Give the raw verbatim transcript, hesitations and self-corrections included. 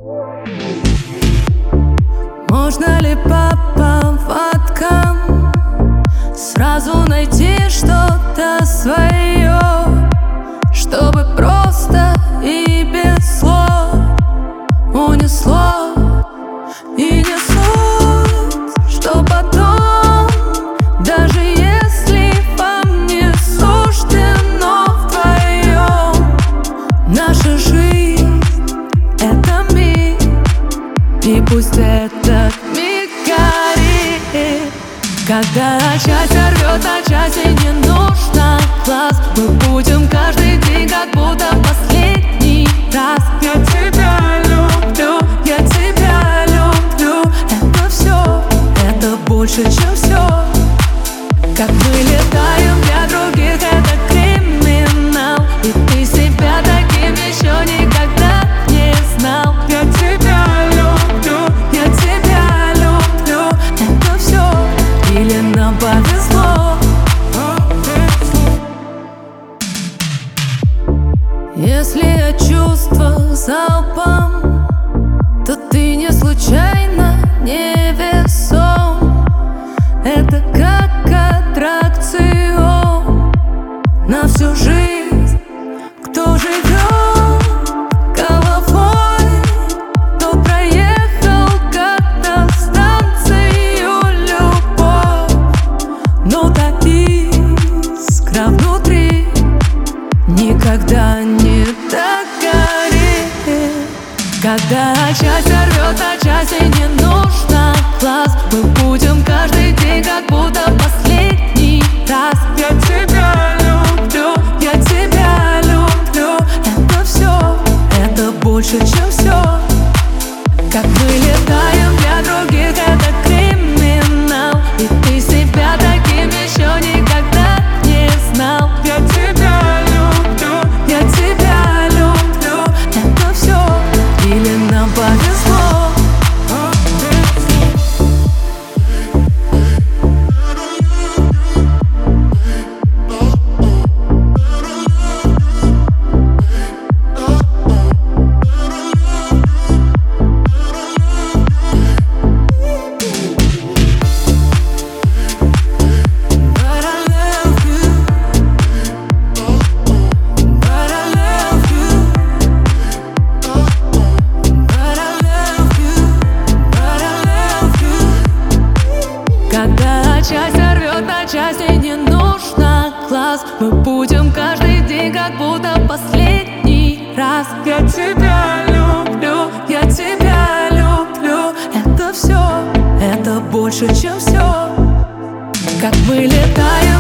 Можно ли по поводкам сразу найти что-то свое, чтобы просто и без слов унесло? И не суть, что потом, даже если вам не суждено вдвоем, наша жизнь — это миг, и пусть этот миг горит. Когда часть рвет на части, не нужно глаз. Мы будем каждый день как будто последний раз. Я тебя люблю, я тебя люблю. Это все, это больше, чем все. Как мы летаем для других, это криминал. И ты себя таким еще никогда не знал. Я тебя люблю, я тебя люблю. Это все, или нам повезло? Если я чувствовал залпом, то ты не случайно невесом. Это как аттракцион на всю жизнь. Кто живет головой, тот проехал как-то станцию любовь. Но та искра внутри никогда не догорит. Когда часть рвет на части, не нужно глаз. Мы будем каждый день как будто последний раз. Я тебя люблю, я тебя люблю. Это все, это больше, чем все. Как мы летаем для других, это криминал. И ты себя таким еще никогда не знал. Я тебя люблю, я тебя люблю. Это все, или нам повезло? Когда часть рвет на части, не нужно глаз. Мы будем каждый день как будто последний раз. Я тебя люблю, я тебя люблю. Это все, это больше, чем все. Как мы летаем